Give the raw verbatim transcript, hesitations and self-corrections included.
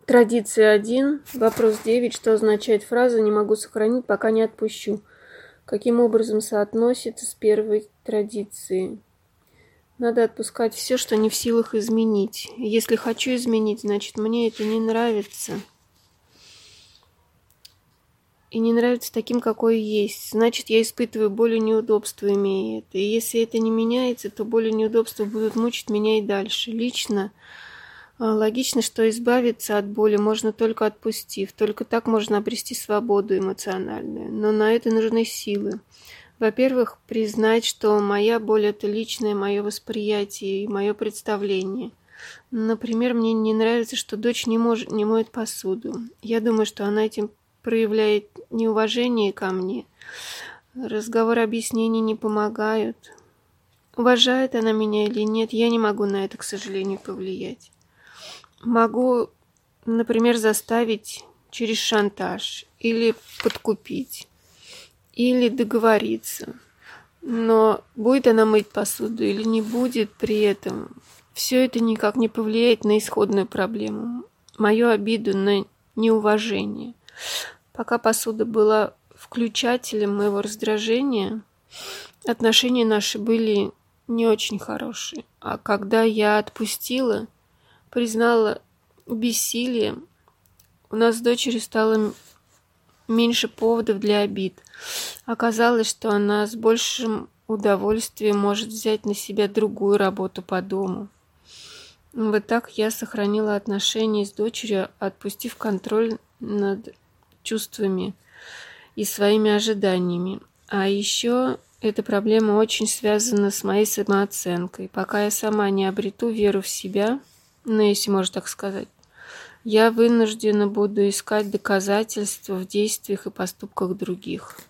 Традиция один. Вопрос девять. Что означает фраза «не могу сохранить, пока не отпущу»? Каким образом соотносится с первой традицией? Надо отпускать все, что не в силах изменить. Если хочу изменить, значит, мне это не нравится. И не нравится таким, какой есть. Значит, я испытываю боль и неудобства, имея это. И если это не меняется, то боль и неудобства будут мучить меня и дальше. Лично логично, что избавиться от боли можно только отпустив. Только так можно обрести свободу эмоциональную. Но на это нужны силы. Во-первых, признать, что моя боль – это личное мое восприятие и мое представление. Например, мне не нравится, что дочь не, может, не моет посуду. Я думаю, что она этим проявляет неуважение ко мне. Разговор, объяснения не помогают. Уважает она меня или нет, я не могу на это, к сожалению, повлиять. Могу, например, заставить через шантаж или подкупить, или договориться. Но будет она мыть посуду или не будет при этом, все это никак не повлияет на исходную проблему, мою обиду на неуважение. Пока посуда была включателем моего раздражения, отношения наши были не очень хорошие. А когда я отпустила, признала бессилие, у нас с дочерью стало меньше поводов для обид. Оказалось, что она с большим удовольствием может взять на себя другую работу по дому. Вот так я сохранила отношения с дочерью, отпустив контроль над чувствами и своими ожиданиями. А еще эта проблема очень связана с моей самооценкой. Пока я сама не обрету веру в себя, ну, если можно так сказать, я вынуждена буду искать доказательства в действиях и поступках других.